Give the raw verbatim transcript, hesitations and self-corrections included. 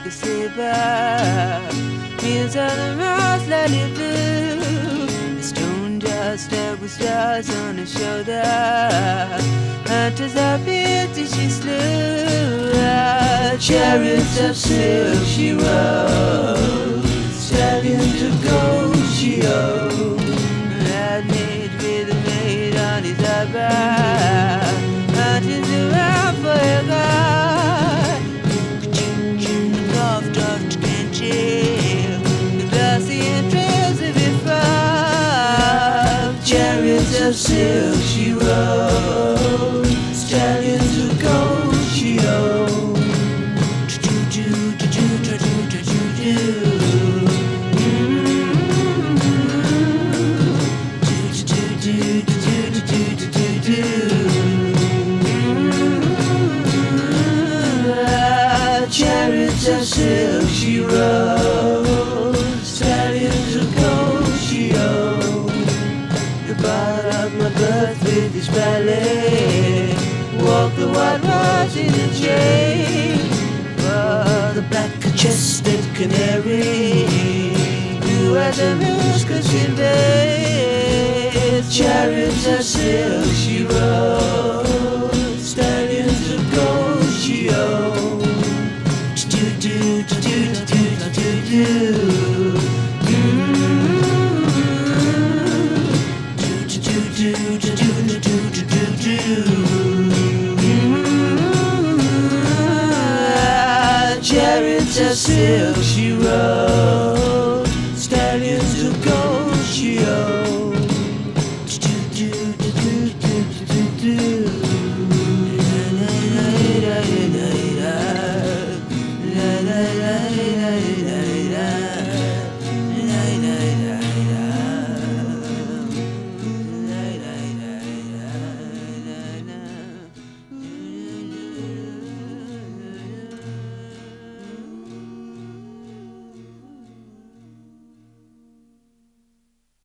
the saber. Meals of the mouse slightly blue. The stone just step with stars on her shoulder. Hunters of beauty she slew. Chariots of silk she rode. Stallions of gold she owned. That maid with a maid on his eyebrow. Hunters around for a god. Golf dust can chill the glossy entrails of your fog. Chariots of silk she rode. Stallions of gold she owned. Chariots of silk she rode. Stallions of gold she owned. The ballad of my birth with his ballet. Walk the white horse in a chain. Oh, the black-chested canary. Who has a moose cause she lays. Chariots of silk she rode. Stallions of gold she owned. Do do do do do do do Chariots of silk she rode. Stallions of gold she owned. Do do do do do do do.